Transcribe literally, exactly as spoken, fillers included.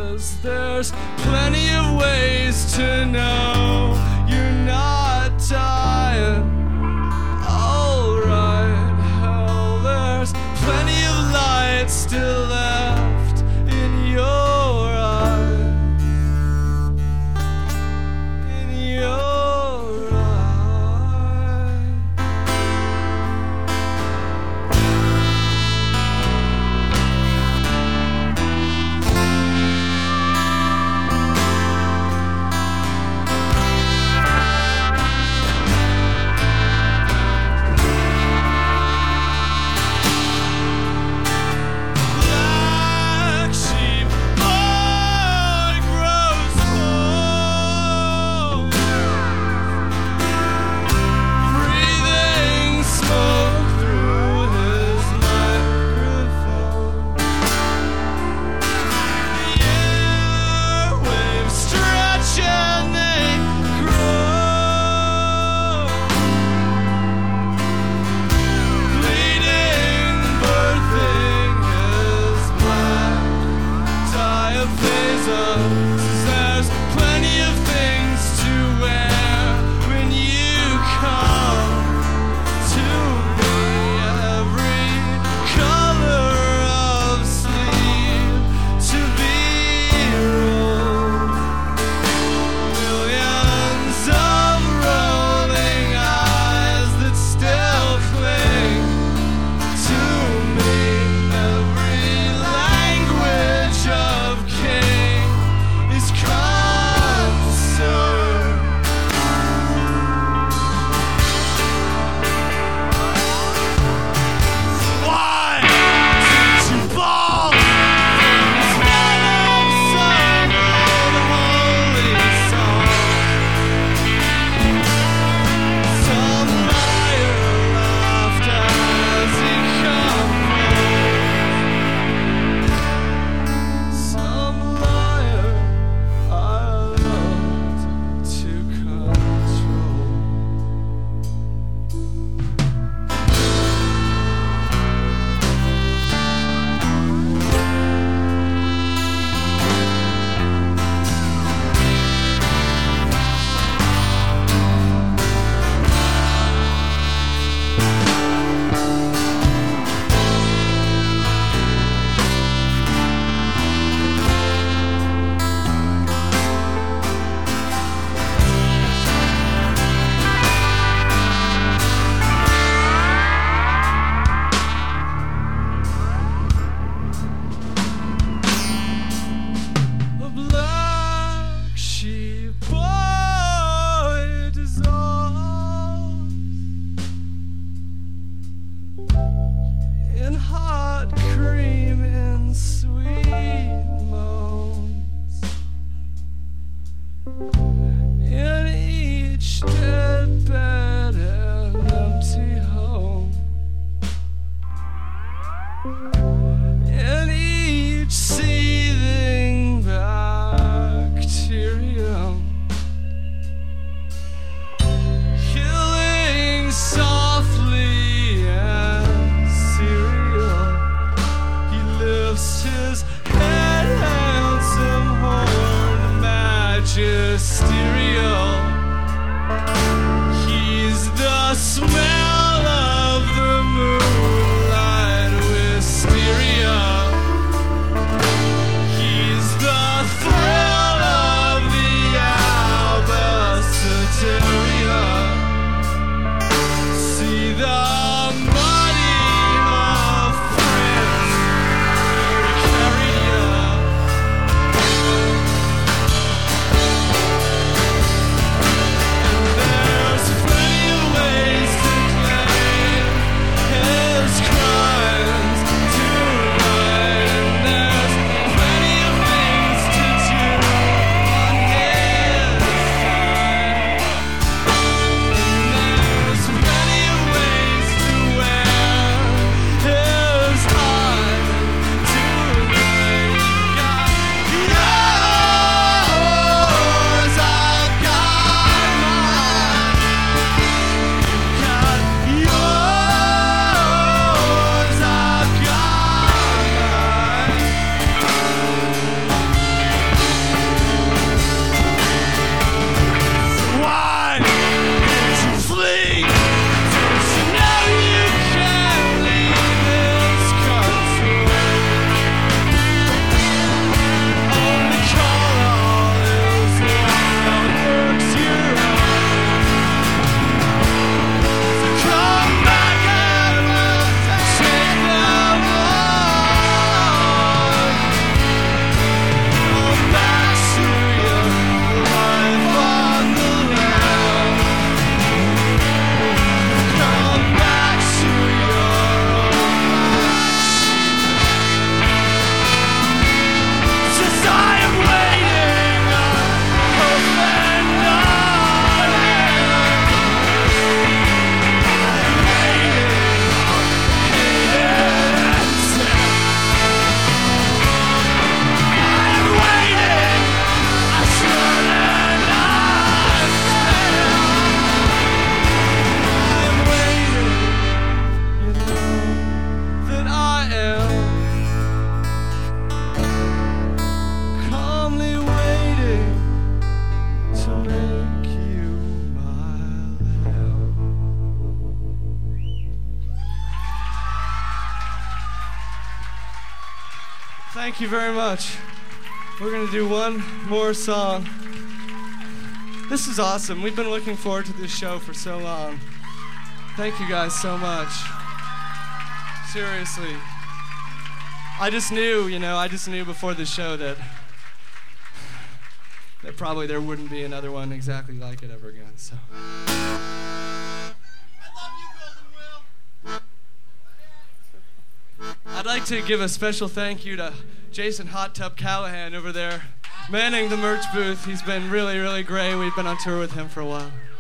'cause there's plenty of ways to know you're not dying. Alright, hell, there's plenty of light still left in your eye. In your eye. Black sheep, boy grows cold, breathing smoke through his microphone. The airwaves stretch and they grow, bleeding, birthing his black diaphasm. Says there's plenty of things to wear when you come to me. Every color of sleeve to be rolled, millions of rolling eyes that still cling to me. Every language of king is concern. Why did you ball things when I'm sung an holy song? Some liar laughed as he composed. Some liar I loved to control. A black sheep boy dissolves in hot cream and sweet moans. In each dead bed and empty home, in each seething bacterium, killing softly and serial. He lifts his head, handsome horn, magisterial. He's the smell of the moonlight wisteria. He's the thrill of the albaceteria. See the muddy of friends urticaria. Thank you very much. We're gonna do one more song. This is awesome. We've been looking forward to this show for so long. Thank you guys so much. Seriously. I just knew, you know, I just knew before the show that that probably there wouldn't be another one exactly like it ever again, so. I love you, Golden Will. I'd like to give a special thank you to Jason Hot Tub Callahan over there, manning the merch booth. He's been really, really great. We've been on tour with him for a while.